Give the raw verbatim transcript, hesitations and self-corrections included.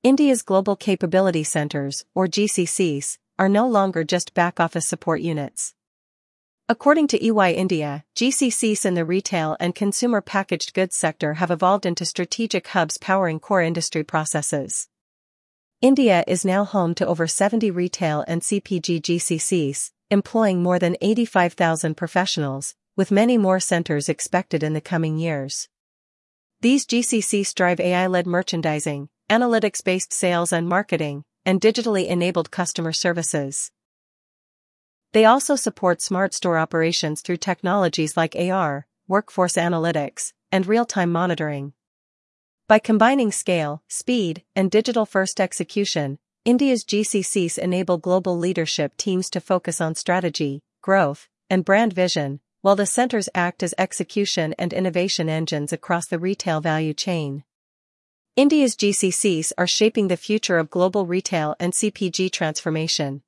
India's Global Capability Centers, or G C Cs, are no longer just back-office support units. According to E Y India, G C Cs in the retail and consumer packaged goods sector have evolved into strategic hubs powering core industry processes. India is now home to over seventy retail and C P G G C Cs, employing more than eighty-five thousand professionals, with many more centers expected in the coming years. These G C Cs drive A I-led merchandising, analytics-based sales and marketing, and digitally enabled customer services. They also support smart store operations through technologies like A R, workforce analytics, and real-time monitoring. By combining scale, speed, and digital-first execution, India's G C Cs enable global leadership teams to focus on strategy, growth, and brand vision, while the centers act as execution and innovation engines across the retail value chain. India's G C Cs are shaping the future of global retail and C P G transformation.